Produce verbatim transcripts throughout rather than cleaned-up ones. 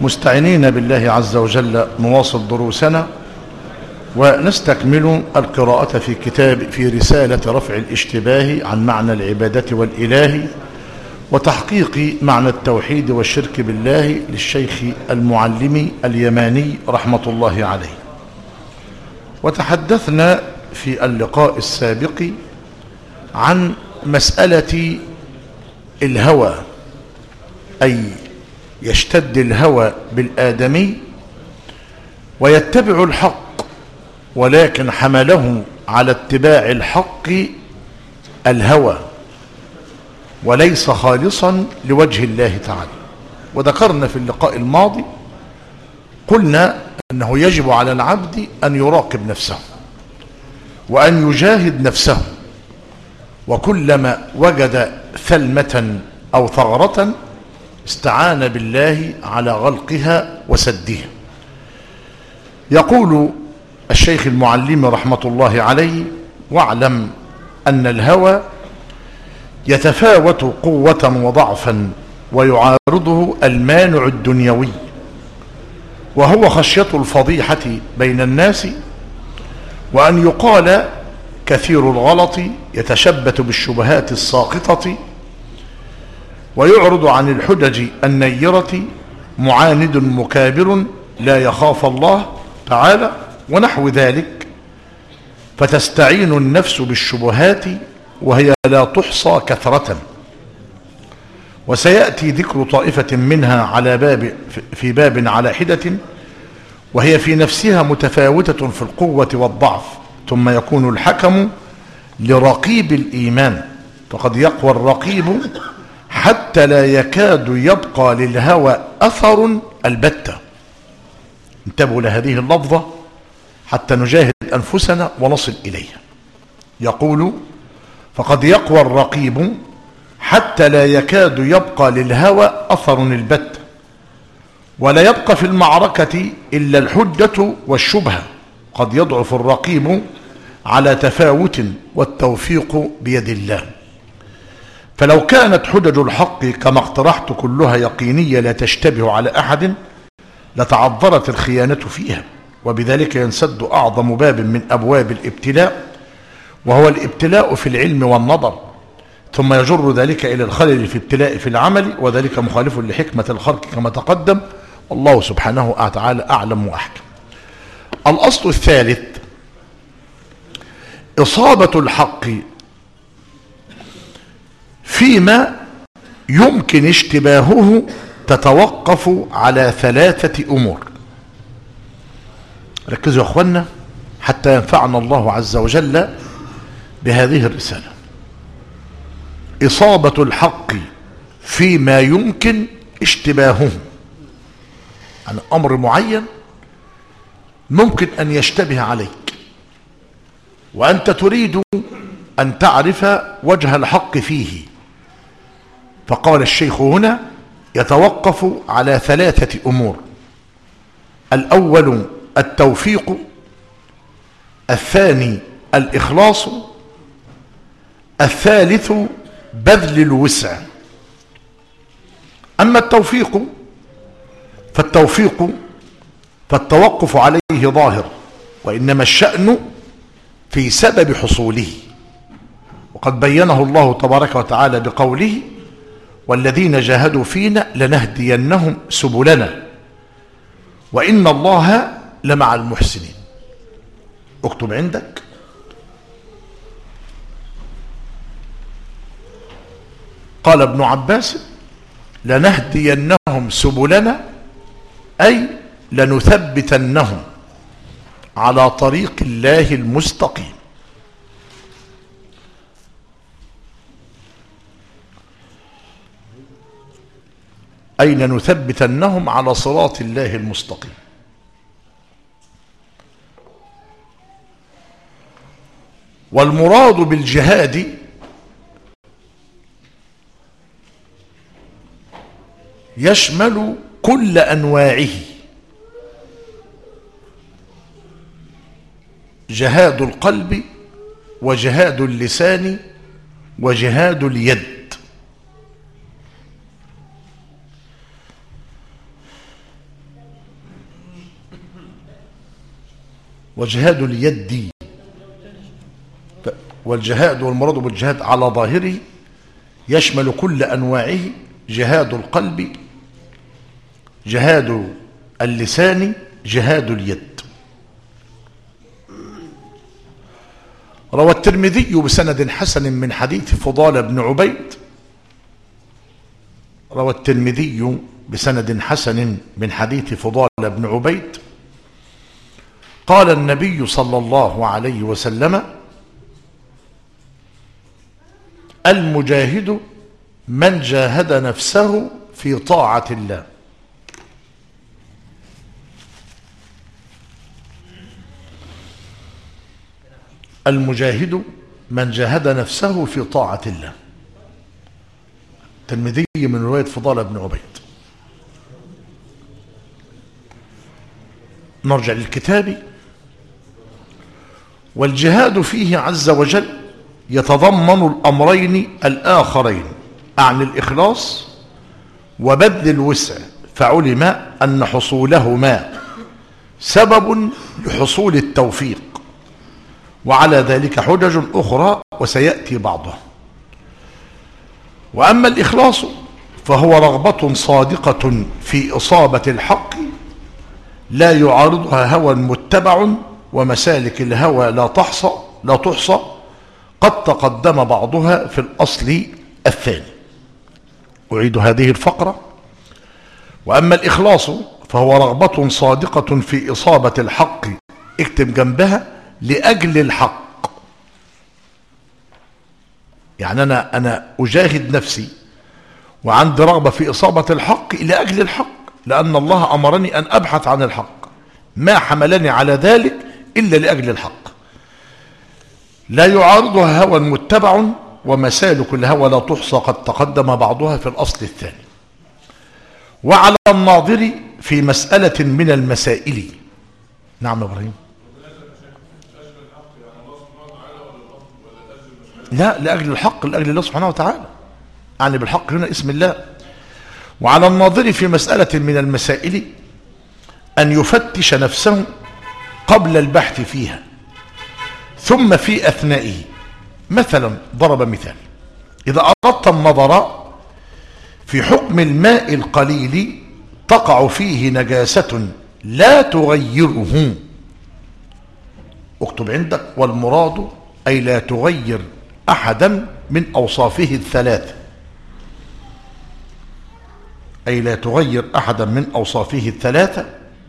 مستعينين بالله عز وجل نواصل دروسنا ونستكمل القراءة في كتاب في رسالة رفع الاشتباه عن معنى العبادة والإله وتحقيق معنى التوحيد والشرك بالله للشيخ المعلم اليماني رحمة الله عليه. وتحدثنا في اللقاء السابق عن مسألة الهوى، أي يشتد الهوى بالآدمي ويتبع الحق، ولكن حمله على اتباع الحق الهوى وليس خالصا لوجه الله تعالى. وذكرنا في اللقاء الماضي قلنا أنه يجب على العبد أن يراقب نفسه وأن يجاهد نفسه، وكلما وجد ثلمة أو ثغرة استعان بالله على غلقها وسدها. يقول الشيخ المعلم رحمة الله عليه: واعلم أن الهوى يتفاوت قوة وضعفا ويعارضه المانع الدنيوي، وهو خشية الفضيحة بين الناس، وأن يقال كثير الغلط يتشبت بالشبهات الساقطة ويعرض عن الحجج النيرة، معاند مكابر لا يخاف الله تعالى ونحو ذلك، فتستعين النفس بالشبهات وهي لا تحصى كثرة. وسيأتي ذكر طائفة منها على باب في باب على حدة، وهي في نفسها متفاوتة في القوة والضعف، ثم يكون الحكم لرقيب الإيمان، فقد يقوى الرقيب حتى لا يكاد يبقى للهوى أثر البتة. انتبهوا لهذه اللفظة حتى نجاهد أنفسنا ونصل إليها. يقول: فقد يقوى الرقيب حتى لا يكاد يبقى للهوى أثر البتة، ولا يبقى في المعركة إلا الحجة والشبهة. قد يضعف الرقيب على تفاوت والتوفيق بيد الله. فلو كانت حجج الحق كما اقترحت كلها يقينية لا تشتبه على أحد لتعذرت الخيانة فيها، وبذلك ينسد أعظم باب من أبواب الابتلاء، وهو الابتلاء في العلم والنظر، ثم يجر ذلك إلى الخلل في ابتلاء في العمل، وذلك مخالف لحكمة الخلق كما تقدم، والله سبحانه وتعالى أعلم وأحكم. الأصل الثالث: إصابة الحق فيما يمكن اشتباهه تتوقف على ثلاثة أمور. ركزوا يا أخوانا حتى ينفعنا الله عز وجل بهذه الرسالة. إصابة الحق فيما يمكن اشتباهه، عن أمر معين ممكن أن يشتبه عليك وأنت تريد أن تعرف وجه الحق فيه، فقال الشيخ هنا: يتوقف على ثلاثة أمور. الأول التوفيق، الثاني الإخلاص، الثالث بذل الوسع. أما التوفيق فالتوفيق فالتوقف عليه ظاهر، وإنما الشأن في سبب حصوله، وقد بينه الله تبارك وتعالى بقوله: والذين جاهدوا فينا لنهدينهم سبلنا وإن الله لمع المحسنين. اكتب عندك: قال ابن عباس: لنهدينهم سبلنا، أي لنثبتنهم على طريق الله المستقيم. أي لنثبتنهم على صراط الله المستقيم. والمراد بالجهاد يشمل كل أنواعه: جهاد القلب وجهاد اللسان وجهاد اليد. وجهاد اليد. والجهاد والمراد بالجهاد على ظاهره يشمل كل أنواعه: جهاد القلب، جهاد اللسان، جهاد اليد. روى الترمذي بسند حسن من حديث فضالة بن عبيد روى الترمذي بسند حسن من حديث فضالة بن عبيد قال النبي صلى الله عليه وسلم: المجاهد من جاهد نفسه في طاعة الله. المجاهد من جاهد نفسه في طاعة الله. الترمذي من رواية فضالة بن عبيد. نرجع للكتاب. والجهاد فيه عز وجل يتضمن الأمرين الآخرين عن الإخلاص وبذل الوسع، فعلم أن حصولهما سبب لحصول التوفيق، وعلى ذلك حجج أخرى وسيأتي بعضها. وأما الإخلاص فهو رغبة صادقة في إصابة الحق لا يعارضها هوى متبع، ومسالك الهوى لا تحصى لا تحصى قد تقدم بعضها في الأصل الثاني. أعيد هذه الفقرة. وأما الإخلاص فهو رغبة صادقة في إصابة الحق، اكتب جنبها لأجل الحق. يعني أنا, أنا أجاهد نفسي وعندي رغبة في إصابة الحق لأجل الحق، لأن الله أمرني أن أبحث عن الحق، ما حملني على ذلك إلا لأجل الحق. لا يعارضها هوى متبع، ومسالك الهوى لا تحصى قد تقدم بعضها في الأصل الثاني. وعلى الناظر في مسألة من المسائل. نعم إبراهيم. لا، لأجل الحق، لأجل الله سبحانه وتعالى، يعني بالحق هنا اسم الله. وعلى الناظر في مسألة من المسائل أن يفتش نفسه قبل البحث فيها ثم في أثنائه. مثلا ضرب مثال: إذا أردت النظر في حكم الماء القليل تقع فيه نجاسة لا تغيره، اكتب عندك: والمراد أي لا تغير أحدا من أوصافه الثلاثة، أي لا تغير أحدا من أوصافه الثلاثة،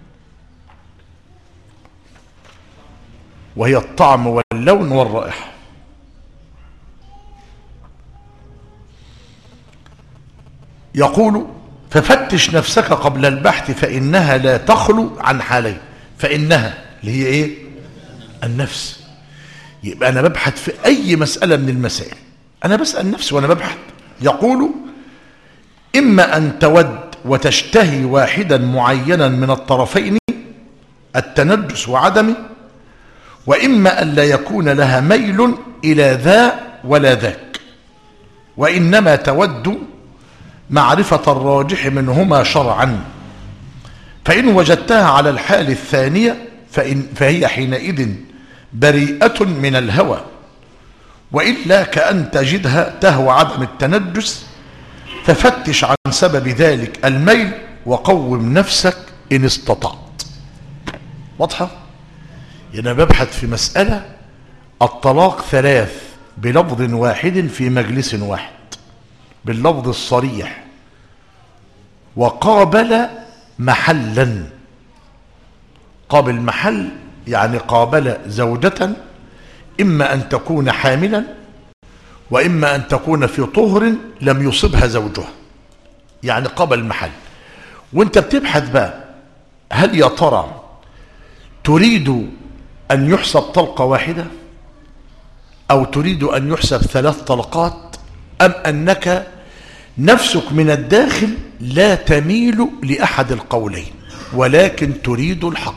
وهي الطعم واللون والرائحة. يقول: ففتش نفسك قبل البحث فإنها لا تخلو عن حالين. فإنها اللي هي إيه؟ النفس. يبقى أنا ببحث في أي مسألة من المسائل، أنا بسأل نفسي وأنا ببحث. يقول: إما أن تود وتشتهي واحدا معينا من الطرفين، التنجس وعدمه، وإما أن لا يكون لها ميل إلى ذا ولا ذاك، وإنما تود معرفة الراجح منهما شرعا. فإن وجدتها على الحال الثانية فإن فهي حينئذ بريئة من الهوى، وإلا كأن تجدها تهوى عدم التنجس، ففتش عن سبب ذلك الميل وقوم نفسك إن استطعت. واضحة؟ أنا ببحث في مسألة الطلاق ثلاث بلفظ واحد في مجلس واحد باللفظ الصريح، وقابل محلا. قابل محل يعني قابل زوجة، إما أن تكون حاملا وإما أن تكون في طهر لم يصبها زوجها، يعني قابل محل. وانت بتبحث بقى، هل يا ترى تريد أن يحسب طلقة واحدة أو تريد أن يحسب ثلاث طلقات، أم أنك نفسك من الداخل لا تميل لأحد القولين ولكن تريد الحق؟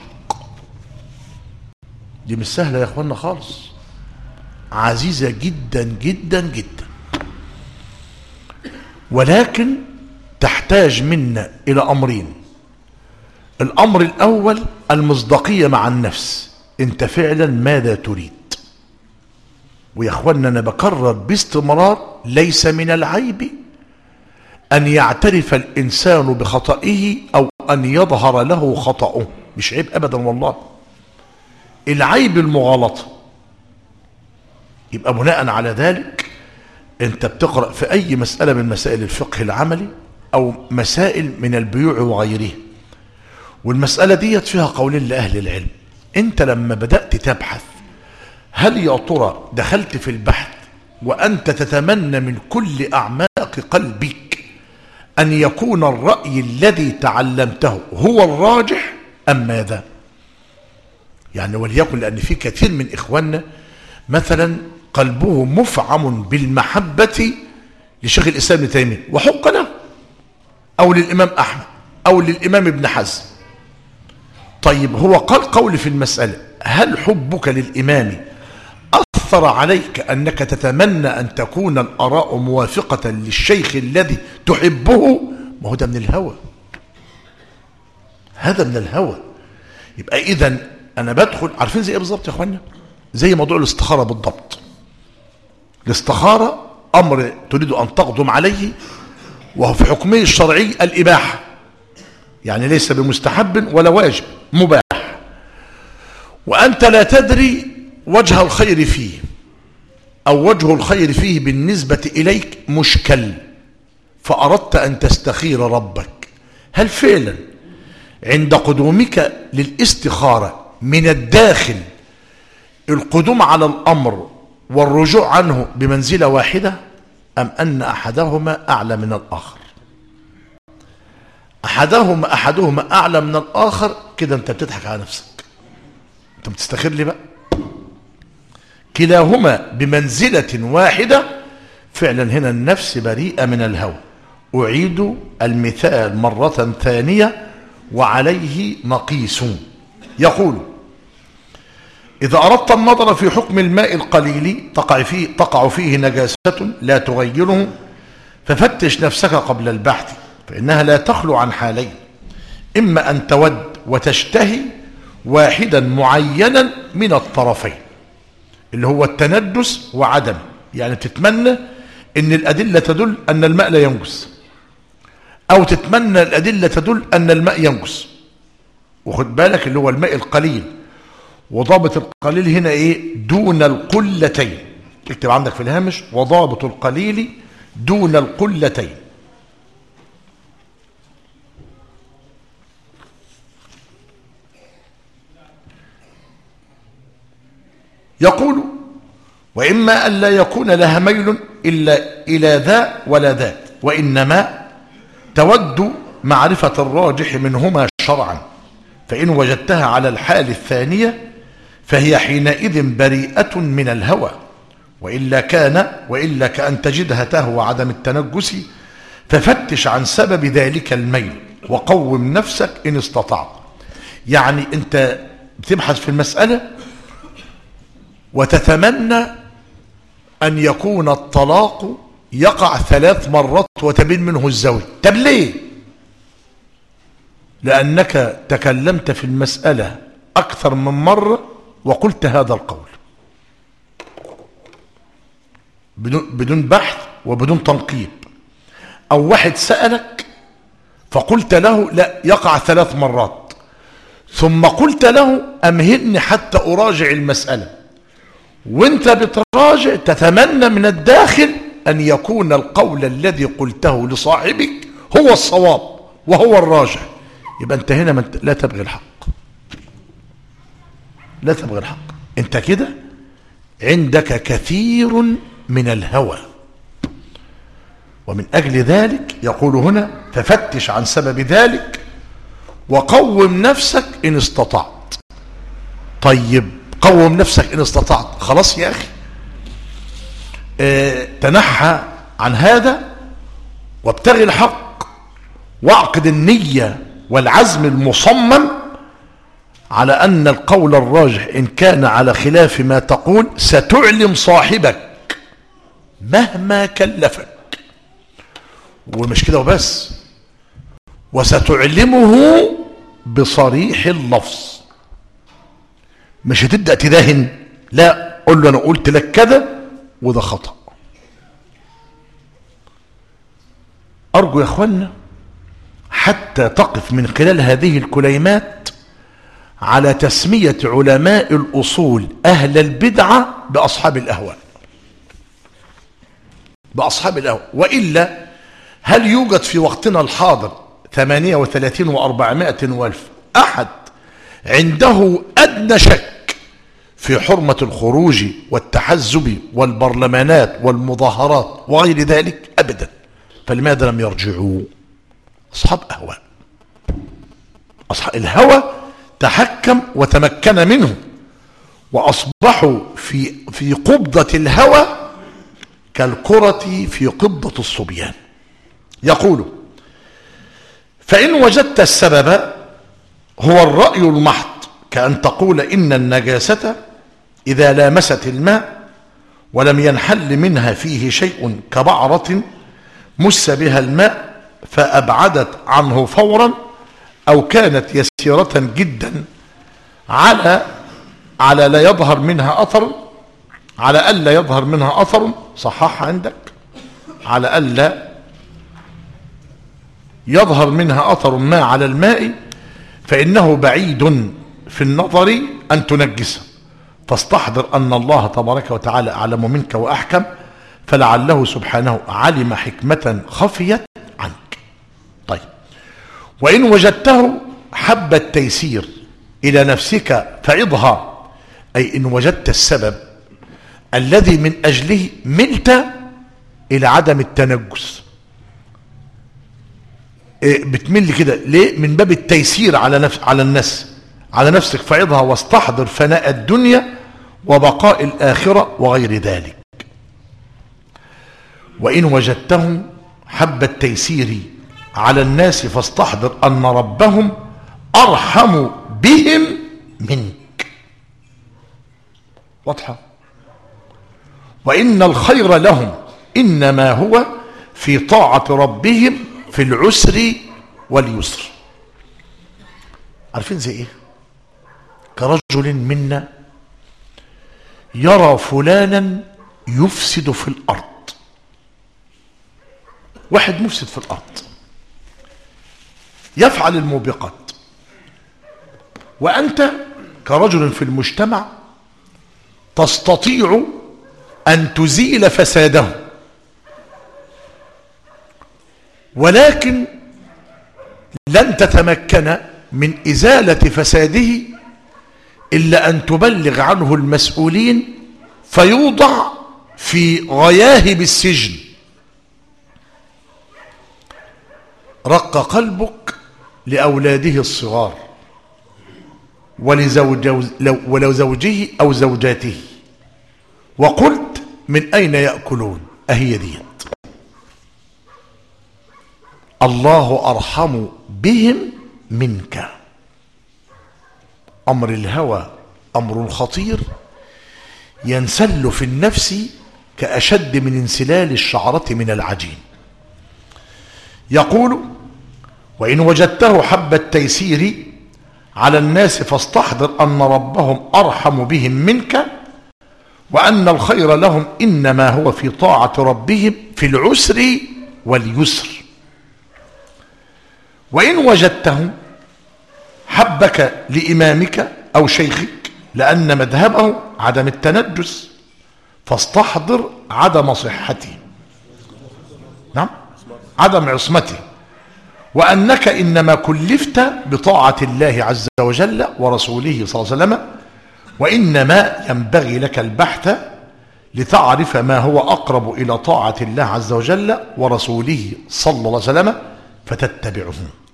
دي مش سهلة يا أخوانا خالص، عزيزة جدا جدا جدا، ولكن تحتاج منا إلى أمرين. الأمر الأول المصداقية مع النفس، انت فعلا ماذا تريد. ويا اخوانا انا بكرر باستمرار، ليس من العيب ان يعترف الانسان بخطئه او ان يظهر له خطأه، مش عيب ابدا والله. العيب المغالطة. يبقى بناء على ذلك انت بتقرأ في اي مسألة من مسائل الفقه العملي او مسائل من البيوع وغيره، والمسألة دي فيها قولين لأهل العلم. انت لما بدأت تبحث، هل يا ترى دخلت في البحث وأنت تتمنى من كل أعماق قلبك أن يكون الرأي الذي تعلمته هو الراجح أم ماذا؟ يعني وليكن، لأن في كثير من إخواننا مثلا قلبه مفعم بالمحبة لشيخ الإسلام ابن تيمية وحق له، أو للإمام أحمد أو للإمام ابن حزم. طيب هو قال قول في المسألة، هل حبك للإمام أثر عليك أنك تتمنى أن تكون الآراء موافقة للشيخ الذي تحبه؟ ما هو ده من الهوى، هذا من الهوى. يبقى إذن أنا بدخل، عارفين زي إيه بالظبط يا أخوانا؟ زي موضوع الاستخارة بالضبط. الاستخارة أمر تريد أن تقدم عليه، وهو في حكمه الشرعي الإباحة، يعني ليس بمستحب ولا واجب، مباح، وأنت لا تدري وجه الخير فيه، أو وجه الخير فيه بالنسبة إليك مشكل، فأردت أن تستخير ربك. هل فعلا عند قدومك للاستخارة من الداخل القدوم على الأمر والرجوع عنه بمنزلة واحدة، أم أن أحدهما أعلى من الآخر؟ أحدهما أحدهما أعلى من الآخر، كده أنت بتضحك على نفسك. أنت بتستخير لي بقى؟ كلاهما بمنزلة واحدة، فعلا هنا النفس بريئة من الهوى. أعيد المثال مرة ثانية وعليه نقيس. يقول: إذا أردت النظر في حكم الماء القليل تقع فيه, تقع فيه نجاسة لا تغيره، ففتش نفسك قبل البحث، فإنها لا تخلو عن حالين: إما أن تود وتشتهي واحدا معينا من الطرفين، اللي هو التندس وعدم، يعني تتمنى ان الأدلة تدل أن الماء لا ينجس، أو تتمنى الأدلة تدل أن الماء ينجس. وخد بالك اللي هو الماء القليل، وضابط القليل هنا ايه؟ دون القلتين. اكتب عندك في الهامش: وضابط القليل دون القلتين. يقول: وإما أن لا يكون لها ميل إلا إلى ذا ولا ذاك، وإنما تود معرفة الراجح منهما شرعا، فإن وجدتها على الحال الثانية فهي حينئذ بريئة من الهوى، وإلا كان وإلا كأن تجدها تهوى عدم التنجس، ففتش عن سبب ذلك الميل وقوم نفسك إن استطعت. يعني أنت بتبحث في المسألة وتتمنى أن يكون الطلاق يقع ثلاث مرات وتبين منه الزوج. طب ليه؟ لأنك تكلمت في المسألة أكثر من مرة وقلت هذا القول بدون بحث وبدون تنقيب. أو واحد سألك فقلت له لا يقع ثلاث مرات، ثم قلت له أمهلني حتى أراجع المسألة، وانت بتراجع تتمنى من الداخل أن يكون القول الذي قلته لصاحبك هو الصواب وهو الراجح. يبقى انت هنا من لا تبغي الحق، لا تبغي الحق، انت كده عندك كثير من الهوى. ومن أجل ذلك يقول هنا: ففتش عن سبب ذلك وقوم نفسك إن استطعت. طيب قوم نفسك إن استطعت، خلاص يا أخي، اه تنحى عن هذا وابتغي الحق، واعقد النية والعزم المصمم على أن القول الراجح إن كان على خلاف ما تقول ستعلم صاحبك مهما كلفك. ومش كده وبس، وستعلمه بصريح اللفظ، مش هتبدأ تداهن، لا، قول له أنا قلت لك كذا وده خطأ. أرجو يا أخوانا حتى تقف من خلال هذه الكليمات على تسمية علماء الأصول أهل البدعة بأصحاب الأهواء، بأصحاب الأهواء. وإلا هل يوجد في وقتنا الحاضر ثمانية وثلاثين وأربعمائة والف أحد عنده أدنى شك في حرمة الخروج والتحزب والبرلمانات والمظاهرات وغير ذلك؟ أبدا. فلماذا لم يرجعوا؟ أصحاب أهواء، أصحاب الهوى تحكم وتمكن منه، وأصبحوا في في قبضة الهوى كالكرة في قبضة الصبيان. يقول: فإن وجدت السبب هو الرأي المحض، كأن تقول إن النجاسة إذا لامست الماء ولم ينحل منها فيه شيء كبعرة مس بها الماء فأبعدت عنه فورا، أو كانت يسيرة جدا على على لا يظهر منها أثر، على ألا يظهر منها أثر، صحح عندك، على ألا يظهر منها أثر ما على الماء، فإنه بعيد في النظر أن تنجسه، فاستحضر أن الله تبارك وتعالى أعلم منك وأحكم، فلعله سبحانه علم حكمة خفيت عنك. طيب، وإن وجدته حب التيسير إلى نفسك فعظها، أي إن وجدت السبب الذي من أجله ملت إلى عدم التنجس، بتمل كده ليه؟ من باب التيسير على نفس على الناس على نفسك، فعظها واستحضر فناء الدنيا وبقاء الآخرة وغير ذلك. وإن وجدته حب التيسير على الناس فاستحضر أن ربهم أرحم بهم منك. واضحة؟ وإن الخير لهم إنما هو في طاعة ربهم في العسر واليسر. عارفين زي ايه؟ كرجل منا يرى فلانا يفسد في الأرض، واحد مفسد في الأرض يفعل الموبقات، وأنت كرجل في المجتمع تستطيع أن تزيل فساده، ولكن لن تتمكن من إزالة فساده إلا أن تبلغ عنه المسؤولين فيوضع في غياهب السجن. رق قلبك لأولاده الصغار ولزوجه أو زوجاته، وقلت من أين يأكلون؟ أهي ديت. الله أرحم بهم منك. أمر الهوى أمر خطير ينسل في النفس كأشد من انسلال الشعرة من العجين. يقول: وإن وجدته حب التيسير على الناس فاستحضر أن ربهم أرحم بهم منك، وأن الخير لهم إنما هو في طاعة ربهم في العسر واليسر. وإن وجدته حبك لإمامك أو شيخك لأن مذهبه عدم التنجس فاستحضر عدم صحته، نعم، عدم عصمته، وأنك إنما كلفت بطاعة الله عز وجل ورسوله صلى الله عليه وسلم، وإنما ينبغي لك البحث لتعرف ما هو أقرب إلى طاعة الله عز وجل ورسوله صلى الله عليه وسلم فتتبعه.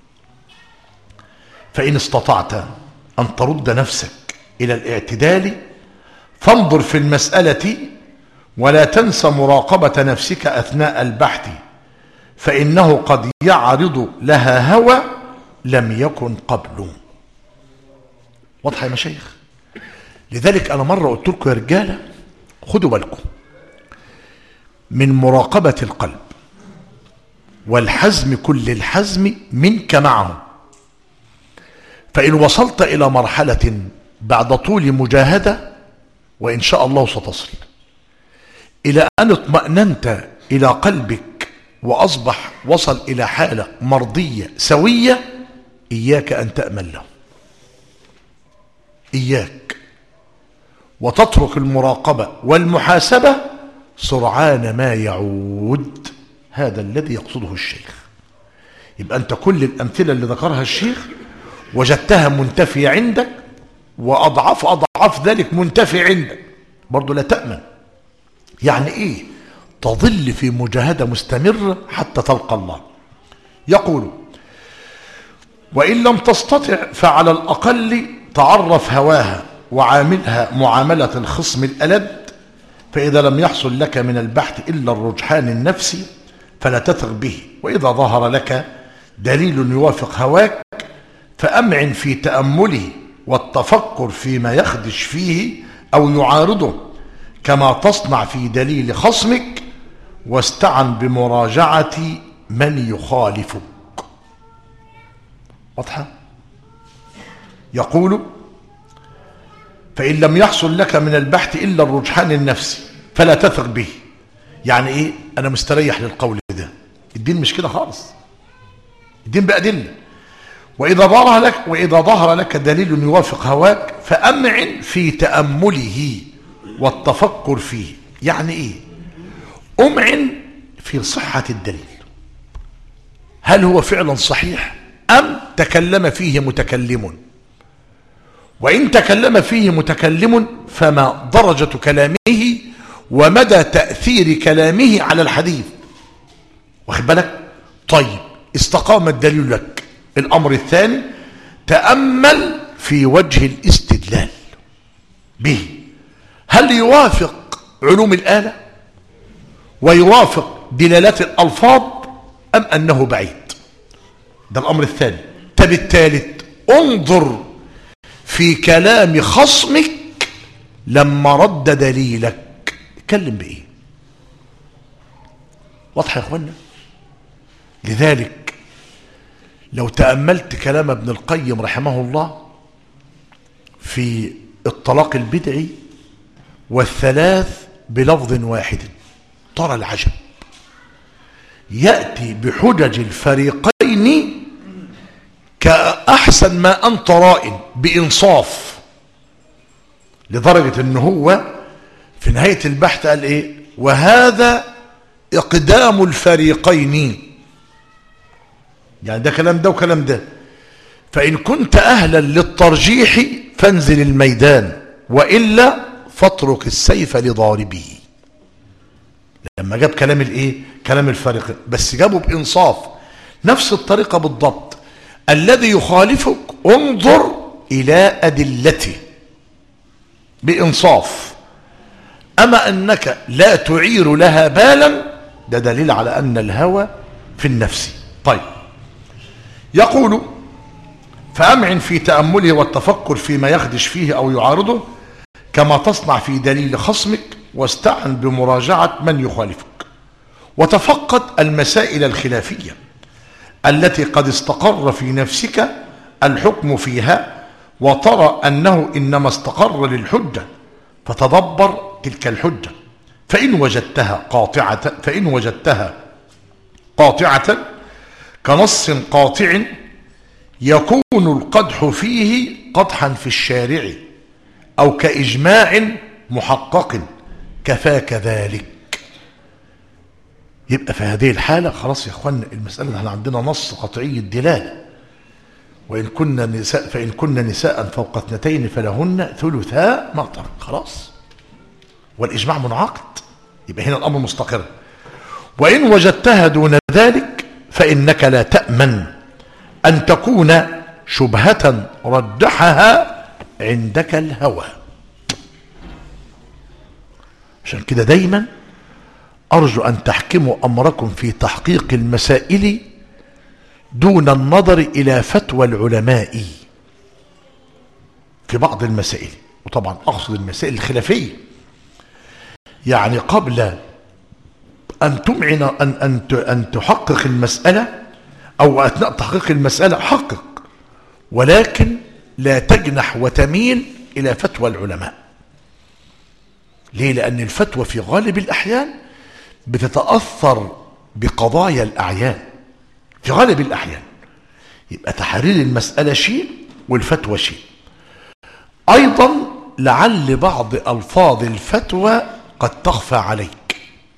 فإن استطعت أن ترد نفسك إلى الاعتدال فانظر في المسألة ولا تنس مراقبة نفسك أثناء البحث، فإنه قد يعرض لها هوى لم يكن قبل. واضح يا مشايخ؟ لذلك أنا مرة قلت لكم يا رجالة خدوا بالكم من مراقبة القلب والحزم كل الحزم منك معه. فإن وصلت إلى مرحلة بعد طول مجاهدة وإن شاء الله ستصل إلى أن اطمأننت إلى قلبك وأصبح وصل إلى حالة مرضية سوية، إياك أن تأمل له، إياك، وتترك المراقبة والمحاسبة سرعان ما يعود. هذا الذي يقصده الشيخ. يبقى أنت كل الأمثلة اللي ذكرها الشيخ وجدتها منتفية عندك، وأضعاف أضعاف ذلك منتفي عندك، برضو لا تأمن. يعني إيه؟ تظل في مجاهدة مستمرة حتى تلقى الله. يقول: وإن لم تستطع فعلى الأقل تعرف هواها وعاملها معاملة الخصم الألد، فإذا لم يحصل لك من البحث إلا الرجحان النفسي فلا تثق به، وإذا ظهر لك دليل يوافق هواك فأمعن في تأمله والتفكر فيما يخدش فيه أو يعارضه كما تصنع في دليل خصمك، واستعن بمراجعة من يخالفك. واضحة؟ يقول: فإن لم يحصل لك من البحث إلا الرجحان النفسي فلا تثق به. يعني إيه؟ أنا مستريح للقول ده. الدين مش كده خالص، الدين بأدلة. وإذا ظهر لك وإذا ظهر لك دليل يوافق هواك فأمعن في تأمله والتفكر فيه. يعني إيه؟ أمعن في صحة الدليل، هل هو فعلا صحيح أم تكلم فيه متكلم؟ وإن تكلم فيه متكلم فما درجة كلامه ومدى تأثير كلامه على الحديث. واخد بالك؟ طيب، استقام الدليل لك. الأمر الثاني: تأمل في وجه الاستدلال به، هل يوافق علوم الآلة ويوافق دلالات الألفاظ أم أنه بعيد؟ ده الأمر الثاني. طب الثالث: انظر في كلام خصمك لما رد دليلك، اتكلم بإيه؟ واضح يا اخوانا؟ لذلك لو تأملت كلام ابن القيم رحمه الله في الطلاق البدعي والثلاث بلفظ واحد ترى العجب. يأتي بحجج الفريقين كأحسن ما أنت رائن بإنصاف، لدرجة أنه هو في نهاية البحث قال إيه؟ وهذا إقدام الفريقين. يعني ده كلام ده وكلام ده. فإن كنت أهلا للترجيح فانزل الميدان، وإلا فاترك السيف لضاربه. لما جاب كلام الإيه؟ كلام الفريقين، بس جابه بإنصاف، نفس الطريقة بالضبط. الذي يخالفك انظر إلى أدلته بإنصاف، أما أنك لا تعير لها بالا ده دليل على أن الهوى في النفس. طيب، يقول: فأمعن في تأمله والتفكر فيما يخدش فيه أو يعارضه كما تصنع في دليل خصمك، واستعن بمراجعة من يخالفك، وتفقد المسائل الخلافية التي قد استقر في نفسك الحكم فيها، وترى أنه إنما استقر للحجة، فتدبر تلك الحجة. فإن وجدتها قاطعة فإن وجدتها قاطعة كنص قاطع يكون القدح فيه قدحا في الشارع، أو كإجماع محقق كفاك ذلك. يبقى في هذه الحالة خلاص يا اخوانا، المسألة احنا عندنا نص قطعي الدلالة. وإن كنا نساء فإن كنا نساء فوق اثنتين فلهن ثلثا ما ترك، خلاص، والإجماع منعقد، يبقى هنا الأمر مستقر. وإن وجدتها دون ذلك فإنك لا تأمن أن تكون شبهة رجحها عندك الهوى. عشان كده دايما أرجو أن تحكموا أمركم في تحقيق المسائل دون النظر إلى فتوى العلماء في بعض المسائل، وطبعا أقصد المسائل الخلافية. يعني قبل أن تمعن أن, أن, أن تحقق المسألة أو أثناء تحقيق المسألة حقق، ولكن لا تجنح وتميل إلى فتوى العلماء. ليه؟ لأن الفتوى في غالب الأحيان بتتأثر بقضايا الأعيان في غالب الأحيان. يبقى تحرير المسألة شيء والفتوى شيء. أيضا لعل بعض ألفاظ الفتوى قد تخفى عليك،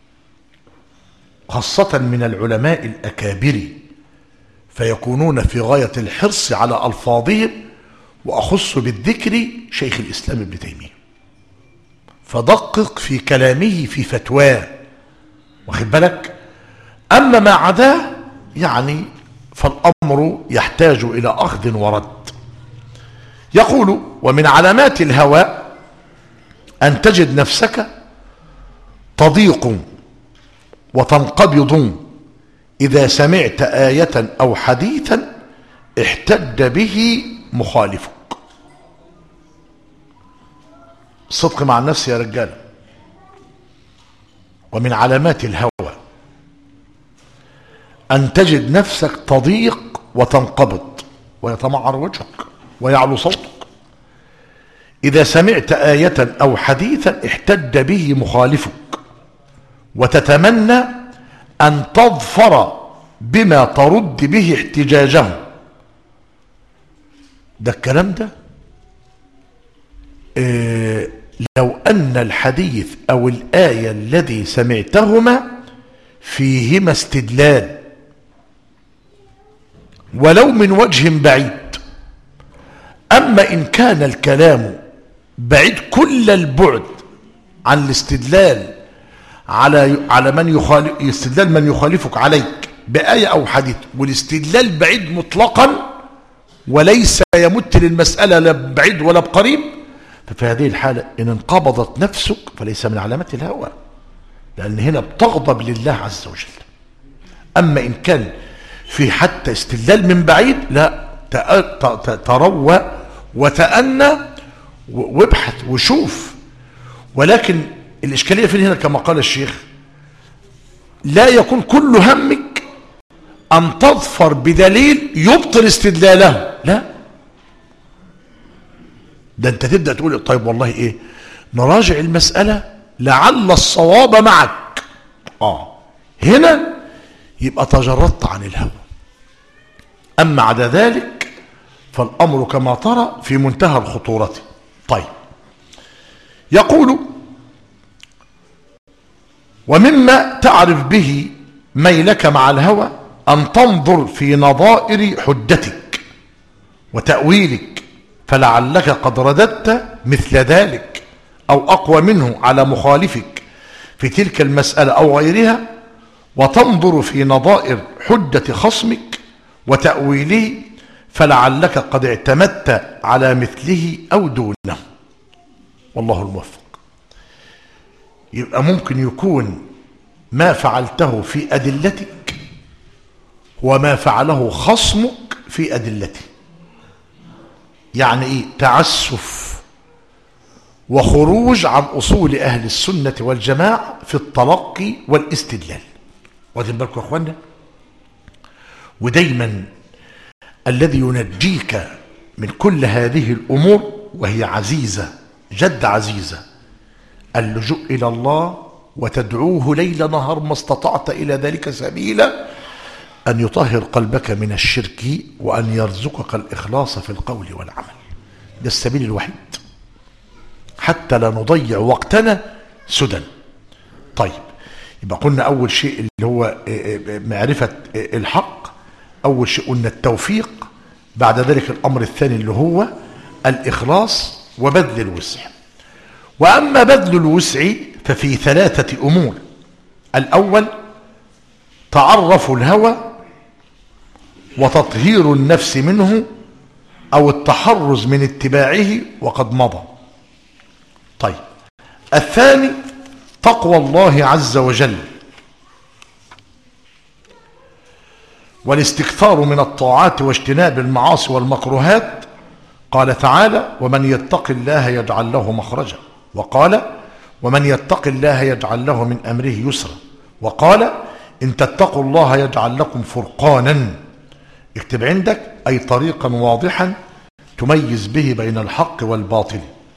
خاصة من العلماء الأكابر، فيكونون في غاية الحرص على ألفاظهم، وأخص بالذكر شيخ الإسلام ابن تيمية، فدقق في كلامه في فتواه، واخد بالك. أما ما عداه يعني فالأمر يحتاج إلى أخذ ورد. يقول: ومن علامات الهوى أن تجد نفسك تضيق وتنقبض إذا سمعت آية أو حديثا احتج به مخالفك. الصدق مع النفس يا رجال. ومن علامات الهوى أن تجد نفسك تضيق وتنقبض ويتمعر وجهك ويعلو صوتك إذا سمعت آية أو حديثا احتج به مخالفك، وتتمنى أن تظفر بما ترد به احتجاجه. ده الكلام ده إيه لو أن الحديث أو الآية الذي سمعتهما فيهما استدلال ولو من وجه بعيد. أما إن كان الكلام بعيد كل البعد عن الاستدلال على على من يخالف استدلال من يخالفك عليك بآية أو حديث، والاستدلال بعيد مطلقا وليس يمت للمسألة لا بعيد ولا بقريب، ففي هذه الحالة إن انقبضت نفسك فليس من علامات الهوى، لأن هنا بتغضب لله عز وجل. أما إن كان في حتى استدلال من بعيد، لا، تروى وتأنى وابحث وشوف. ولكن الإشكالية في هنا كما قال الشيخ: لا يكون كل همك أن تظفر بدليل يبطل استدلاله، لا، ده أنت تبدأ تقول طيب والله إيه، نراجع المسألة لعل الصواب معك. آه هنا يبقى تجردت عن الهوى. أما عدا ذلك فالأمر كما ترى في منتهى الخطورة. طيب، يقول: ومما تعرف به ميلك مع الهوى أن تنظر في نظائر حجتك وتأويلك، فلعلك قد رددت مثل ذلك أو أقوى منه على مخالفك في تلك المسألة أو غيرها، وتنظر في نظائر حجة خصمك وتأويله، فلعلك قد اعتمدت على مثله أو دونه. والله الموفق. يبقى ممكن يكون ما فعلته في أدلتك وما فعله خصمك في أدلته. يعني إيه؟ تعسف وخروج عن أصول أهل السنة والجماعة في التلقي والاستدلال. واخدين بالكم يا أخوانا؟ ودايما الذي ينجيك من كل هذه الأمور وهي عزيزة جد عزيزة اللجوء إلى الله وتدعوه ليل نهار ما استطعت إلى ذلك سبيلا، أن يطهر قلبك من الشرك وأن يرزقك الإخلاص في القول والعمل. ده السبيل الوحيد حتى لا نضيع وقتنا سدى. طيب، يبقى قلنا أول شيء اللي هو معرفة الحق، أول شيء قلنا التوفيق، بعد ذلك الأمر الثاني اللي هو الإخلاص وبذل الوسع. وأما بذل الوسع ففي ثلاثة أمور: الأول تعرف الهوى وتطهير النفس منه أو التحرز من اتباعه وقد مضى. طيب، الثاني تقوى الله عز وجل والاستكثار من الطاعات واجتناب المعاصي والمكروهات. قال تعالى: ومن يتق الله يجعل له مخرجا، وقال: ومن يتق الله يجعل له من أمره يسرا، وقال: إن تتقوا الله يجعل لكم فرقانا. اكتب عندك: أي طريقا واضحا تميز به بين الحق والباطل.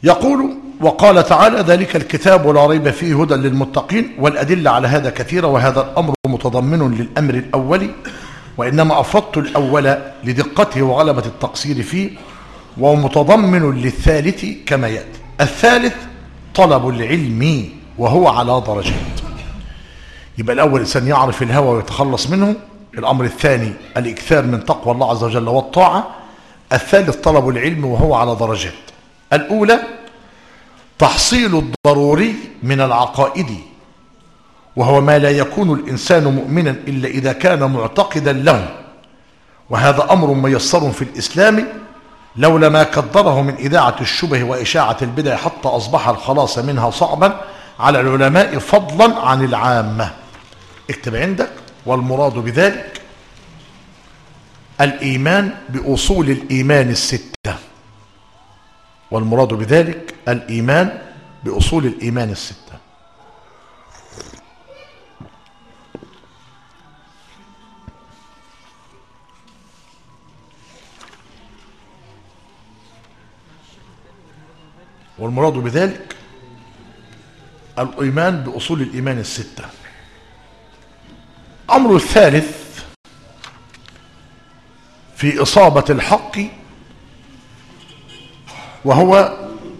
يقول: وقال تعالى: ذلك الكتاب لا ريب فيه هدى للمتقين. والأدلة على هذا كثيرة، وهذا الأمر متضمن للأمر الأولي، وإنما أفردت الأول لدقته وغلبة التقصير فيه، ومتضمن للثالث كما يأتي. الثالث طلب العلم وهو على درجات. يبقى الأول الإنسان يعرف الهوى ويتخلص منه. الأمر الثاني الإكثار من تقوى الله عز وجل والطاعة. الثالث طلب العلم وهو على درجات. الأولى تحصيل الضروري من العقائد، وهو ما لا يكون الإنسان مؤمنا إلا إذا كان معتقدا له، وهذا أمر ميسر في الإسلام لولا ما قدره من إذاعة الشبه وإشاعة البدع حتى أصبح الخلاص منها صعبا على العلماء فضلا عن العامة. اكتب عندك: والمراد بذلك الإيمان بأصول الإيمان الستة. والمراد بذلك الإيمان بأصول الإيمان الستة. والمراد بذلك الإيمان بأصول الإيمان الستة. الأمر الثالث في إصابة الحق، وهو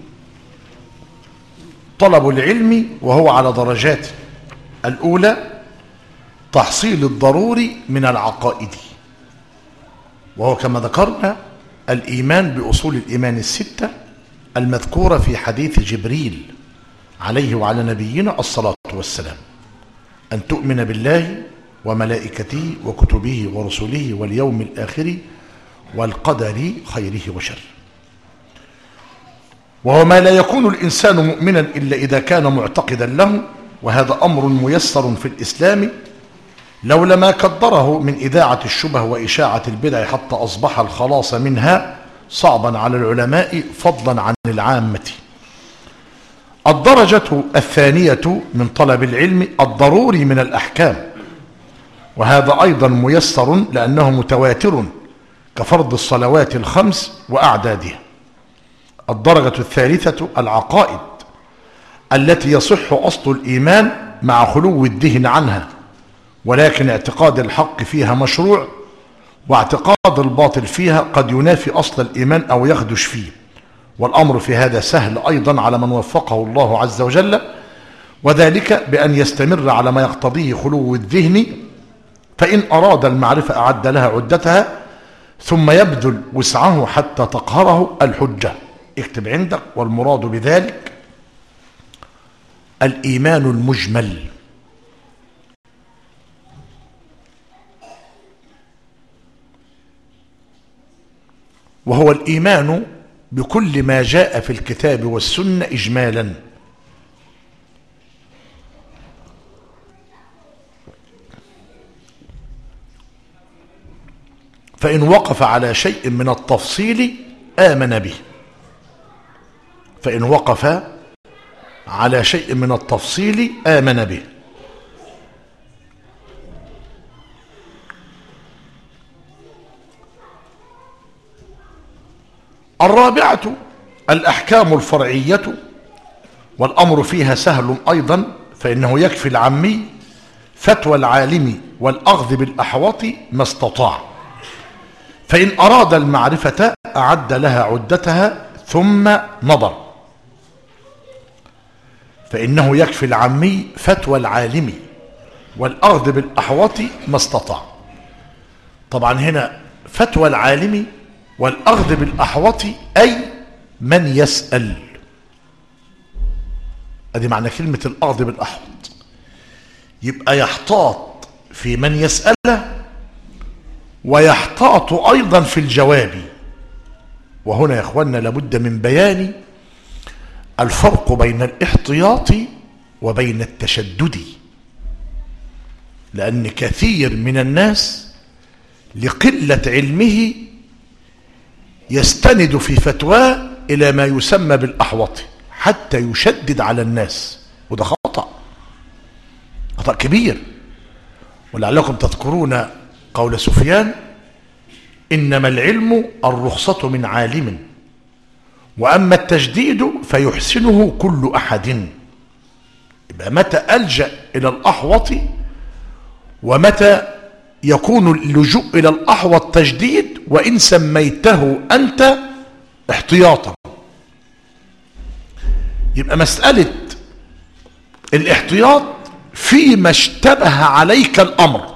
طلب العلم وهو على درجات. الأولى تحصيل الضروري من العقائد، وهو كما ذكرنا الإيمان بأصول الإيمان الستة المذكورة في حديث جبريل عليه وعلى نبينا الصلاة والسلام: أن تؤمن بالله وملائكته وكتبه ورسله واليوم الآخر والقدر خيره وشره. وهو ما لا يكون الإنسان مؤمنا إلا إذا كان معتقدا له، وهذا أمر ميسر في الإسلام لولا ما قدره من إذاعة الشبه وإشاعة البدع حتى أصبح الخلاص منها صعبا على العلماء فضلا عن العامة. الدرجة الثانية من طلب العلم الضروري من الأحكام، وهذا أيضا ميسر لأنه متواتر كفرض الصلوات الخمس وأعدادها. الدرجة الثالثة العقائد التي يصح أصل الإيمان مع خلو الذهن عنها، ولكن اعتقاد الحق فيها مشروع، واعتقاد الباطل فيها قد ينافي أصل الإيمان أو يخدش فيه. والأمر في هذا سهل أيضا على من وفقه الله عز وجل، وذلك بأن يستمر على ما يقتضيه خلو الذهن، فإن أراد المعرفة أعد لها عدتها، ثم يبذل وسعه حتى تقهره الحجة. اكتب عندك: والمراد بذلك الإيمان المجمل، وهو الإيمان بكل ما جاء في الكتاب والسنة إجمالا، فإن وقف على شيء من التفصيل آمن به. فإن وقف على شيء من التفصيل آمن به. الرابعة الأحكام الفرعية، والأمر فيها سهل أيضا، فإنه يكفي العامي فتوى العالم والأخذ بالأحوط ما استطاع، فإن أراد المعرفة أعد لها عدتها ثم نظر. فإنه يكفي العامي فتوى العالم والأخذ بالأحوط ما استطاع. طبعا هنا فتوى العالم والأخذ بالأحوط أي من يسأل. ادي معنى كلمة الأخذ بالأحوط، يبقى يحتاط في من يسأله ويحتاط أيضا في الجواب. وهنا يا اخوانا لابد من بيان الفرق بين الاحتياط وبين التشدد، لأن كثير من الناس لقلة علمه يستند في فتواه إلى ما يسمى بالأحوط حتى يشدد على الناس، وده خطأ خطأ كبير. ولعلكم تذكرون قول سفيان: إنما العلم الرخصة من عالم، وأما التجديد فيحسنه كل أحد. يبقى متى ألجأ إلى الأحوط ومتى يكون اللجوء إلى الأحوط تجديد وإن سميته أنت احتياطا. يبقى مسألة الاحتياط فيما اشتبه عليك الأمر،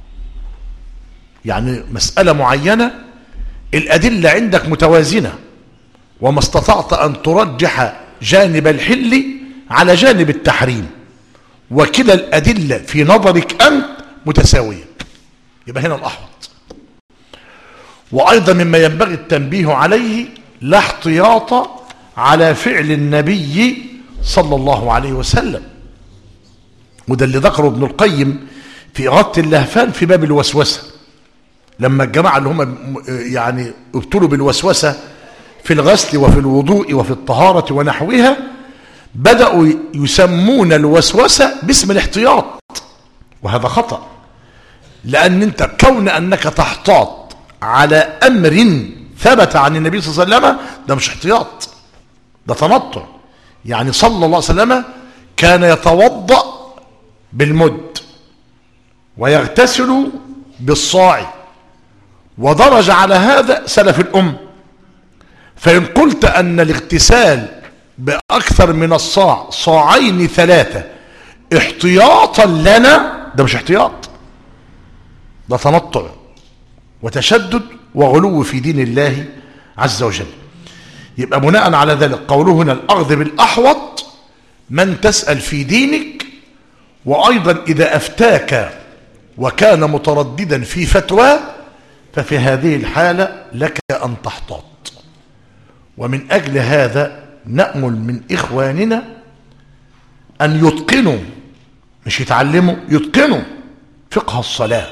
يعني مسألة معينة الأدلة عندك متوازنة وما استطعت أن ترجح جانب الحل على جانب التحريم، وكلا الأدلة في نظرك أنت متساوية، يبقى هنا الأحوط. وأيضا مما ينبغي التنبيه عليه لا احتياط على فعل النبي صلى الله عليه وسلم، وده اللي ذكره ابن القيم في إغاثة اللهفان في باب الوسوسة، لما الجماعة اللي هم يعني ابتلوا بالوسوسة في الغسل وفي الوضوء وفي الطهارة ونحوها بدأوا يسمون الوسوسة باسم الاحتياط، وهذا خطأ، لأن انت كون أنك تحتاط على أمر ثبت عن النبي صلى الله عليه وسلم ده مش احتياط، ده تنطع. يعني صلى الله عليه وسلم كان يتوضأ بالمد ويغتسل بالصاع، ودرج على هذا سلف الأم. فإن قلت أن الاغتسال بأكثر من الصاع صاعين ثلاثة احتياطا لنا، ده مش احتياط، ده تنطع وتشدد وغلو في دين الله عز وجل. يبقى بناء على ذلك قوله هنا الأخذ بالأحوط من تسأل في دينك، وأيضا إذا أفتاك وكان مترددا في فتوى ففي هذه الحالة لك أن تحتاط. ومن أجل هذا نأمل من إخواننا أن يتقنوا، مش يتعلموا، يتقنوا فقه الصلاة،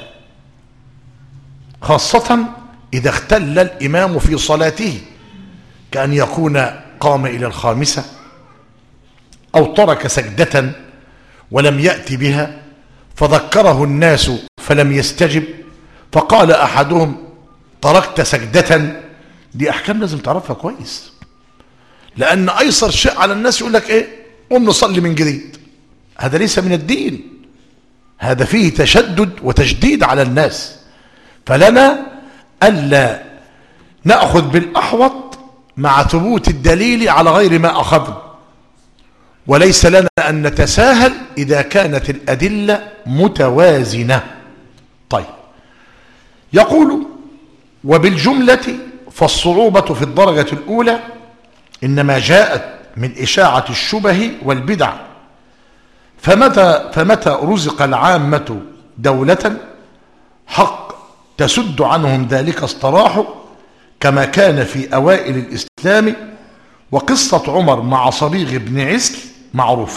خاصة إذا اختل الإمام في صلاته، كأن يكون قام إلى الخامسة أو ترك سجدة ولم يأتي بها فذكره الناس فلم يستجب، فقال أحدهم تركت سجدة. دي أحكام لازم تعرفها كويس، لأن أيسر شيء على الناس يقول لك إيه قم نصلي من جديد. هذا ليس من الدين، هذا فيه تشدد وتجديد على الناس. فلنا ألا نأخذ بالأحوط مع ثبوت الدليل على غير ما أخذنا، وليس لنا أن نتساهل إذا كانت الأدلة متوازنة. طيب، يقول وبالجملة فالصعوبة في الدرجة الأولى إنما جاءت من إشاعة الشبه والبدع، فمتى, فمتى رزق العامة دولة حق تسد عنهم ذلك استراحوا، كما كان في أوائل الإسلام. وقصة عمر مع صبيغ بن عسل معروفة.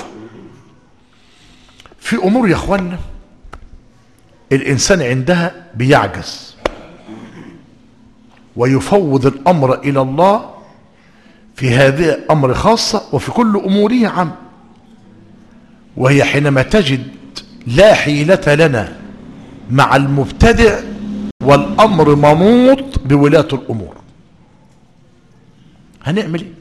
في أمور يا أخوانا الإنسان عندها بيعجز ويفوض الأمر إلى الله، في هذا أمر خاصة وفي كل أموره عام. وهي حينما تجد لا حيلة لنا مع المبتدع والأمر منوط بولاة الأمور، هنعمل ايه؟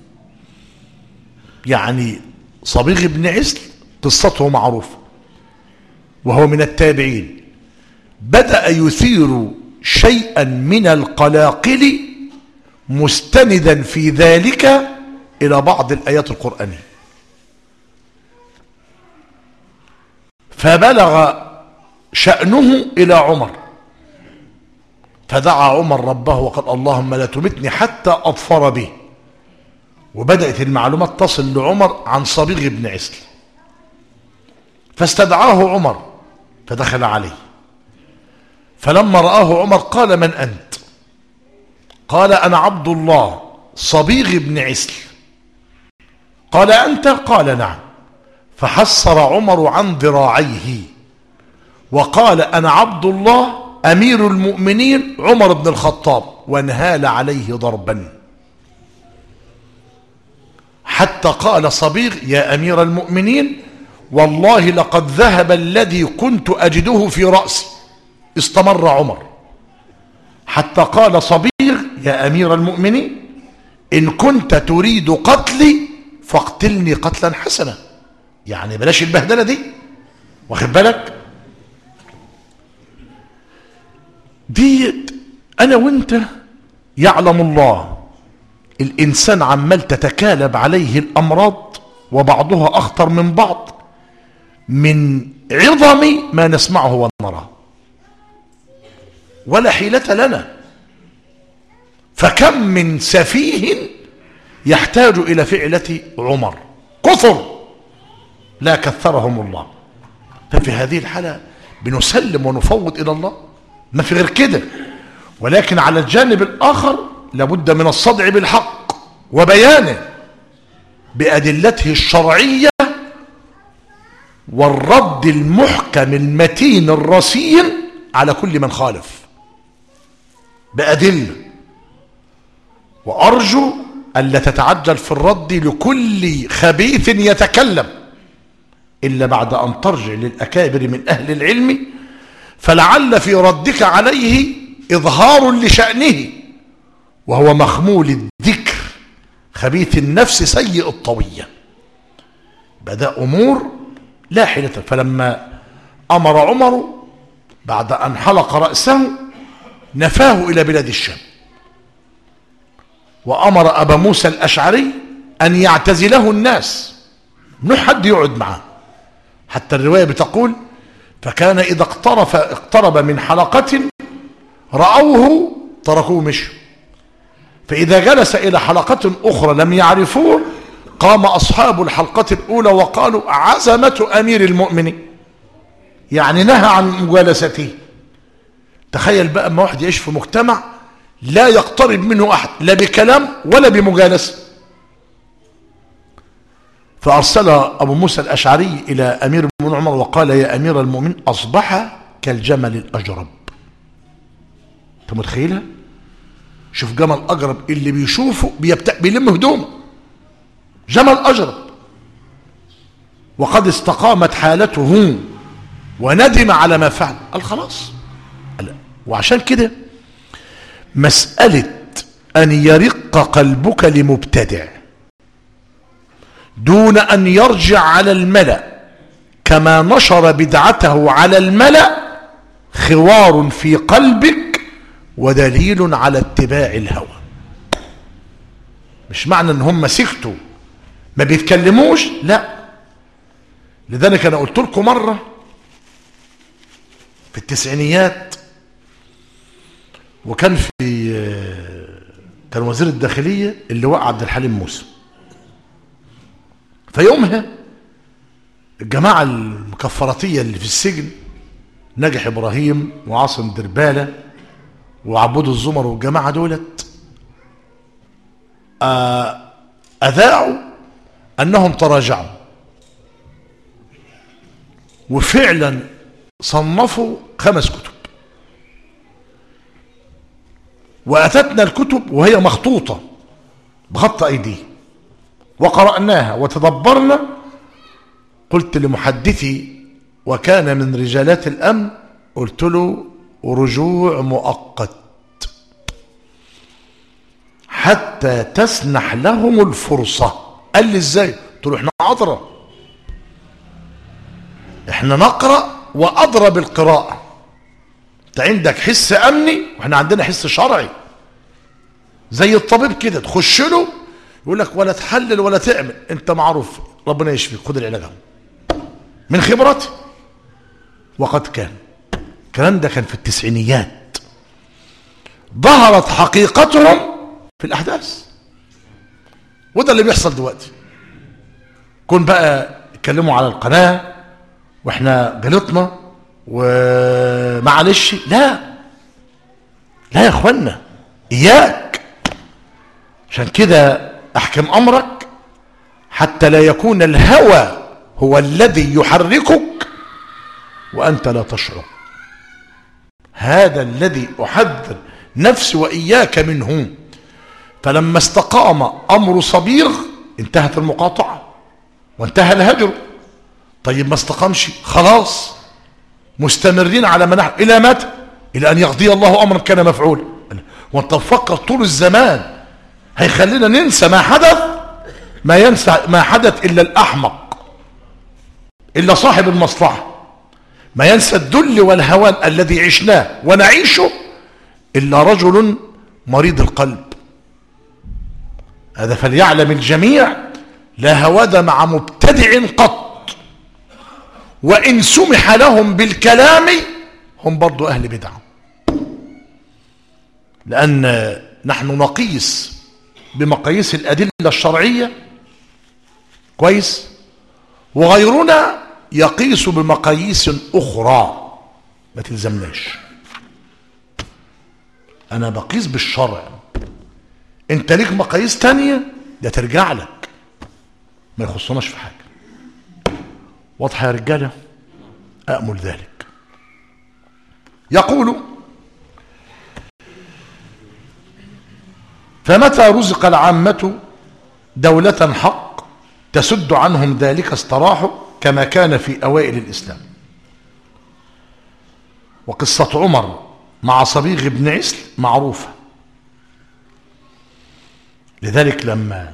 يعني صبيغ بن عسل قصته معروفة، وهو من التابعين، بدأ يثير شيئا من القلاقل مستندا في ذلك إلى بعض الآيات القرآنية، فبلغ شأنه إلى عمر، فدعا عمر ربه وقال اللهم لا تمتني حتى أظفر به. وبدأت المعلومات تصل لعمر عن صبيغ بن عسل، فاستدعاه عمر فدخل عليه، فلما رآه عمر قال من أنت؟ قال أنا عبد الله صبيغ بن عسل. قال أنت؟ قال نعم. فحسر عمر عن ذراعيه وقال أنا عبد الله أمير المؤمنين عمر بن الخطاب، وانهال عليه ضربا حتى قال صبيغ يا أمير المؤمنين والله لقد ذهب الذي كنت أجده في رأسي. استمر عمر حتى قال صبيغ يا أمير المؤمنين إن كنت تريد قتلي فاقتلني قتلا حسنا، يعني بلاش البهدلة دي، واخد بالك؟ دي أنا وانت يعلم الله الإنسان عمال تتكالب عليه الأمراض وبعضها أخطر من بعض من عظم ما نسمعه ونراه، ولا حيلة لنا. فكم من سفيه يحتاج إلى فعلة عمر، كثر لا كثرهم الله. ففي هذه الحالة بنسلم ونفوض إلى الله، ما في غير كده. ولكن على الجانب الآخر لابد من الصدع بالحق وبيانه بأدلته الشرعية والرد المحكم المتين الرصين على كل من خالف بأدلة. وأرجو ألا تتعجل في الرد لكل خبيث يتكلم إلا بعد أن ترجع للأكابر من أهل العلم، فلعل في ردك عليه إظهار لشأنه وهو مخمول الذكر خبيث النفس سيء الطوية. بدأ أمور لا حيلة. فلما أمر عمر بعد أن حلق رأسه نفاه إلى بلاد الشام، وأمر أبا موسى الأشعري أن يعتزله الناس، من حد يقعد معه. حتى الرواية بتقول فكان إذا اقترب, اقترب من حلقة رأوه تركوه مشوا، فإذا جلس إلى حلقة أخرى لم يعرفوه قام أصحاب الحلقة الأولى وقالوا عزمة أمير المؤمنين، يعني نهى عن مجالسته. تخيل بقى ما واحد يعيش في مجتمع لا يقترب منه أحد لا بكلام ولا بمجالسة. فأرسل أبو موسى الأشعري إلى أمير المؤمنين عمر وقال يا أمير المؤمنين أصبح كالجمل الأجرب. أنت متخيلها؟ شوف جمل أجرب اللي بيشوفه بيلم هدومه، جمل أجرب، وقد استقامت حالته وندم على ما فعل. قال خلاص. وعشان كده مسألة أن يرق قلبك لمبتدع دون أن يرجع على الملأ كما نشر بدعته على الملأ خوار في قلبك ودليل على اتباع الهوى. مش معنى ان هم سكتوا ما بيتكلموش، لا. لذلك انا قلت لكم مرة في التسعينيات، وكان في كان وزير الداخلية اللي وقع عبد الحليم موسى. فيومها الجماعة المكفراتية اللي في السجن ناجح إبراهيم وعاصم دربالة وعبود الزمر والجماعة دولت أذاعوا أنهم تراجعوا، وفعلا صنفوا خمس كتب، وأتتنا الكتب وهي مخطوطة بخط أيديه وقرأناها وتدبرنا. قلت لمحدثي وكان من رجالات الأمن، قلت له رجوع مؤقت حتى تسنح لهم الفرصة. قال لي ازاي؟ قلت له احنا أدرى، احنا نقرأ وأدرى بالقراءة. انت عندك حس أمني واحنا عندنا حس شرعي، زي الطبيب كده تخش له يقول لك ولا تحلل ولا تعمل، انت معروف ربنا يشفيك خد العلاج من خبرتي. وقد كان الكلام ده كان في التسعينيات، ظهرت حقيقتهم في الأحداث، وده اللي بيحصل دلوقتي. كون بقى يتكلموا على القناة واحنا غلطنا ومعلش، لا لا يا اخوانا، اياك. عشان كده احكم امرك حتى لا يكون الهوى هو الذي يحركك وانت لا تشعر. هذا الذي احذر نفسي واياك منه. فلما استقام امر صبيغ انتهت المقاطعة وانتهى الهجر. طيب ما استقامش، خلاص مستمرين على ما نحن الى متى؟ الى ان يقضي الله امرا كان مفعولا. وانت تفكر طول الزمان هيخلينا ننسى ما حدث، ما ينسى ما حدث إلا الأحمق، إلا صاحب المصلحة. ما ينسى الذل والهوان الذي عشناه ونعيشه إلا رجل مريض القلب. هذا فليعلم الجميع لا هواد مع مبتدع قط، وإن سمح لهم بالكلام هم برضو أهل بدعة، لأن نحن نقيس بمقاييس الأدلة الشرعية كويس، وغيرنا يقيس بمقاييس أخرى ما تلزمناش. أنا بقيس بالشرع، أنت ليك مقاييس تانية ده ترجع لك، ما يخصناش في حاجة. واضحة يا رجالة؟ أأمل ذلك. يقول: فمتى رزق العامة دولة حق تسد عنهم ذلك استراحوا، كما كان في أوائل الإسلام. وقصة عمر مع صبيغ بن عسل معروفة. لذلك لما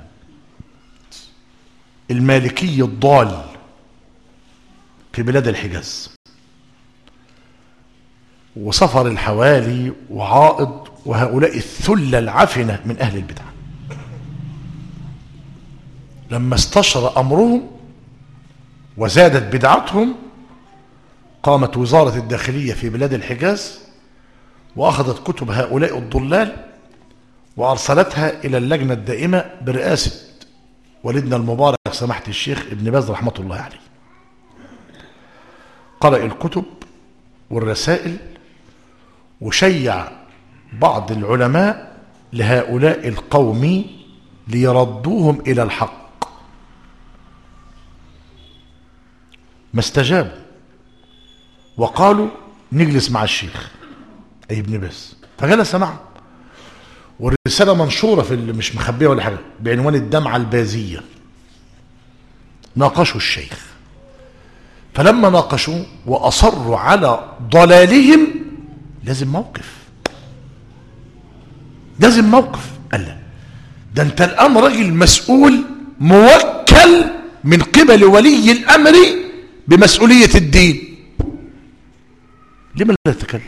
المالكي الضال في بلاد الحجاز وسفر الحوالي وعائض وهؤلاء الثلة العفنة من أهل البدع، لما استشر أمرهم وزادت بدعتهم، قامت وزارة الداخلية في بلاد الحجاز وأخذت كتب هؤلاء الضلال وأرسلتها إلى اللجنة الدائمة برئاسة والدنا المبارك سماحة الشيخ ابن باز رحمة الله عليه. قرأ الكتب والرسائل وشيع بعض العلماء لهؤلاء القوم ليردوهم إلى الحق، ما استجابوا وقالوا نجلس مع الشيخ أي ابن باز، فجلس معه. والرسالة منشورة في اللي مش مخبية ولا حاجة بعنوان الدمعة البازية. ناقشوا الشيخ، فلما ناقشوا وأصروا على ضلالهم لازم موقف، لازم موقف. قال لا، ده انت الآن راجل مسؤول موكل من قبل ولي الأمر بمسؤولية الدين، لما لا تتكلم؟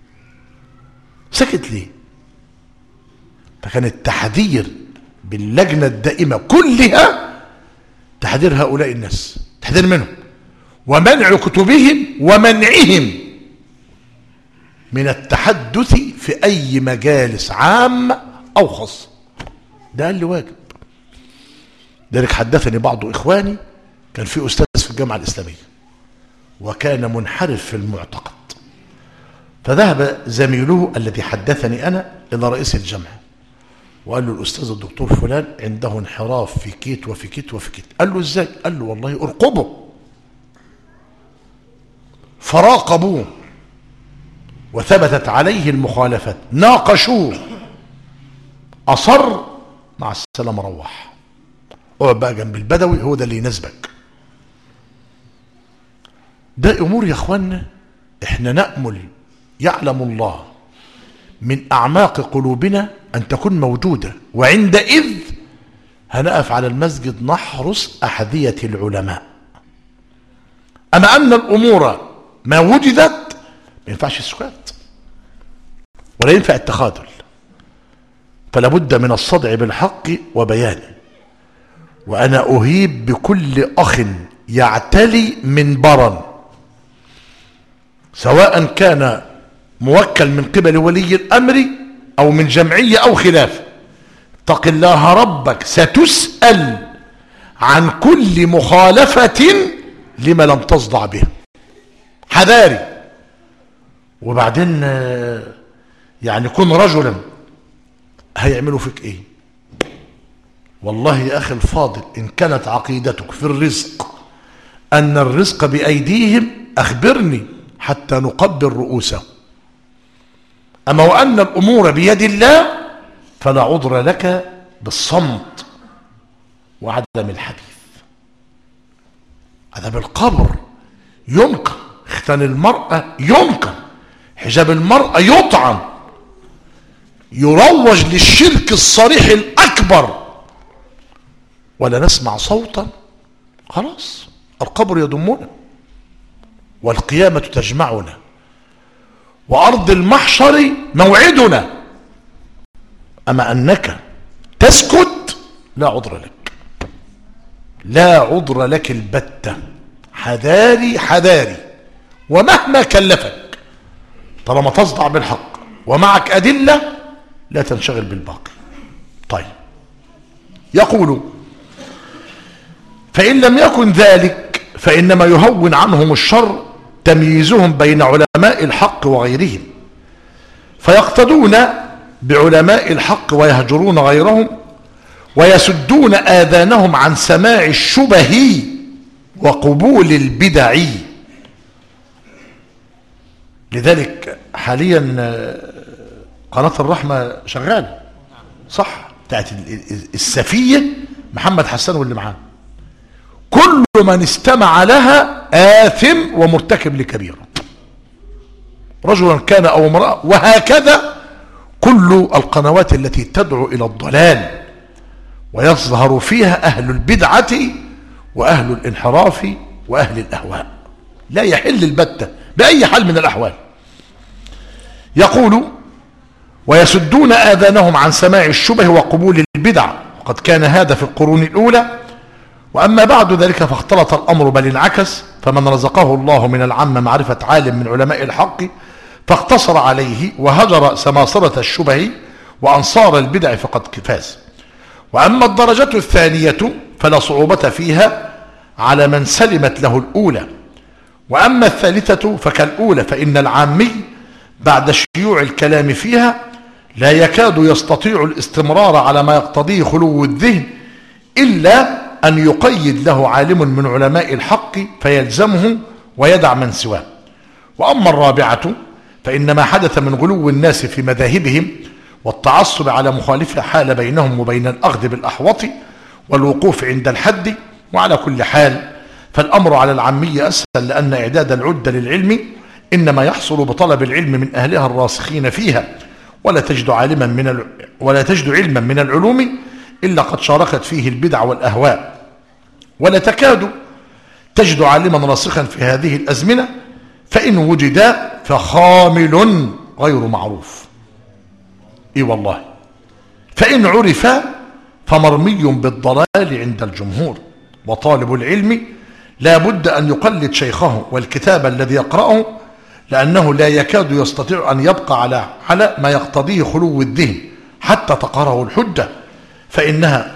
سكت ليه؟ فكان التحذير باللجنة الدائمة كلها تحذير هؤلاء الناس، تحذير منهم ومنع كتبهم ومنعهم من التحدث في أي مجالس عامة أو خاصة. ده اللي واجب. ذلك حدثني بعض إخواني، كان في أستاذ في الجامعة الإسلامية وكان منحرف في المعتقد، فذهب زميله الذي حدثني أنا إلى رئيس الجامعة وقال له الأستاذ الدكتور فلان عنده انحراف في كيت وفي كيت وفي كيت. قال له إزاي؟ قال له والله ارقبه. فراقبوه وثبتت عليه المخالفات، ناقشوه، أصر، مع السلامة روح. اقعد بقى جنب البدوي، هو ده اللي يناسبك. ده أمور يا أخوانا إحنا نأمل يعلم الله من أعماق قلوبنا أن تكون موجودة، وعندئذ هنقف على المسجد نحرس أحذية العلماء. أما أن الأمور ما وجدت ما ينفعش السكات ولا ينفع التخاذل، فلا بد من الصدع بالحق وبيانه. وأنا أهيب بكل أخ يعتلي منبرا، سواء كان موكل من قبل ولي الأمر أو من جمعية أو خلافه، اتق الله ربك، ستسأل عن كل مخالفة لما لم تصدع بها. حذاري. وبعدين يعني كن رجلا، هيعملوا فيك ايه؟ والله يا أخي الفاضل، إن كانت عقيدتك في الرزق أن الرزق بأيديهم أخبرني حتى نقبل رؤوسهم. أما وأن الأمور بيد الله فلا عذر لك بالصمت وعدم الحديث. عذاب القبر ينكر، ختان المرأة ينكر، حجاب المرأة يطعن، يروج للشرك الصريح الأكبر أكبر ولا نسمع صوتا، خلاص القبر يضمنا والقيامة تجمعنا وأرض المحشر موعدنا. أما أنك تسكت لا عذر لك، لا عذر لك البتة. حذاري حذاري، ومهما كلفك طالما تصدع بالحق ومعك أدلة لا تنشغل بالباقي. طيب، يقول فإن لم يكن ذلك فإنما يهون عنهم الشر تمييزهم بين علماء الحق وغيرهم، فيقتدون بعلماء الحق ويهجرون غيرهم، ويسدون آذانهم عن سماع الشبه وقبول البدع. لذلك حاليا قناة الرحمة شغالة صح، بتاعت السفية محمد حسان واللي معاه، كل من استمع لها آثم ومرتكب لكبيرة، رجلا كان أو امرأة. وهكذا كل القنوات التي تدعو إلى الضلال ويظهر فيها أهل البدعة وأهل الانحراف وأهل الأهواء، لا يحل البتة بأي حال من الأحوال. يقول ويسدون آذانهم عن سماع الشبه وقبول البدع، وقد كان هذا في القرون الأولى. وأما بعد ذلك فاختلط الأمر بل انعكس، فمن رزقه الله من العامة معرفة عالم من علماء الحق فاقتصر عليه وهجر سماسرة الشبه وأنصار البدع فقد فاز. وأما الدرجة الثانية فلا صعوبة فيها على من سلمت له الأولى. وأما الثالثة فكالأولى، فإن العامي بعد شيوع الكلام فيها لا يكاد يستطيع الاستمرار على ما يقتضيه خلو الذهن إلا أن يقيد له عالم من علماء الحق فيلزمه ويدع من سواه. وأما الرابعة فإن ما حدث من غلو الناس في مذاهبهم والتعصب على مخالفها حال بينهم وبين الأخذ بالأحوط والوقوف عند الحد. وعلى كل حال فالأمر على العامية أسهل، لأن إعداد العدة للعلم إنما يحصل بطلب العلم من أهلها الراسخين فيها، ولا تجد عالما من ال... ولا تجد علما من العلوم إلا قد شاركت فيه البدع والأهواء، ولا تكاد تجد عالما راسخا في هذه الأزمنة، فإن وجد فخامل غير معروف. إي والله، فإن عرف فمرمي بالضلال عند الجمهور. وطالب العلم لا بد أن يقلد شيخه والكتاب الذي يقرأه، لأنه لا يكاد يستطيع أن يبقى على على ما يقتضيه خلو الذهن حتى تقهره الحجة، فإنها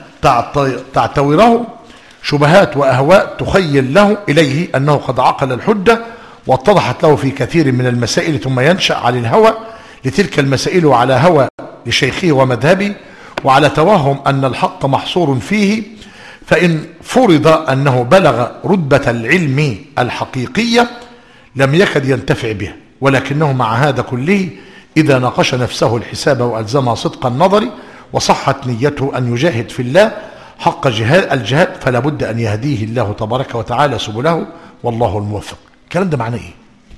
تعتوره شبهات وأهواء تخيل له إليه أنه قد عقل الحجة واتضحت له في كثير من المسائل، ثم ينشأ على الهوى لتلك المسائل وعلى هوى لشيخه ومذهبه وعلى توهم أن الحق محصور فيه. فإن فرض أنه بلغ رتبة العلم الحقيقية لم يكد ينتفع به، ولكنه مع هذا كله إذا ناقش نفسه الحساب وألزمها صدق النظر وصحت نيته أن يجاهد في الله حق جهاد الجهاد، فلا بد أن يهديه الله تبارك وتعالى سبله، والله الموفق. الكلام ده معناه إيه؟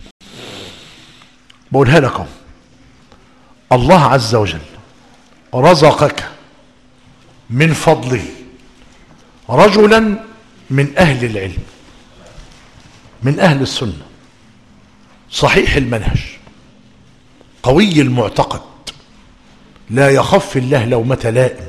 بقولها لكم، الله عز وجل رزقك من فضله رجلا من أهل العلم، من أهل السنة، صحيح المنهج، قوي المعتقد، لا يخف الله لومة لائم،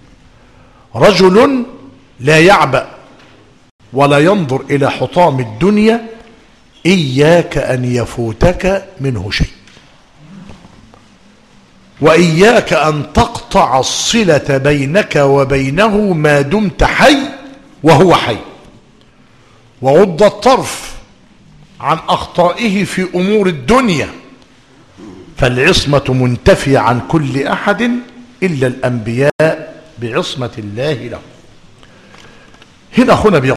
رجل لا يعبأ ولا ينظر إلى حطام الدنيا، إياك أن يفوتك منه شيء، وإياك أن تقطع الصلة بينك وبينه ما دمت حي وهو حي، وغض الطرف عن أخطائه في أمور الدنيا، فالعصمة منتفية عن كل أحد إلا الأنبياء بعصمة الله له. هنا أخونا بيقول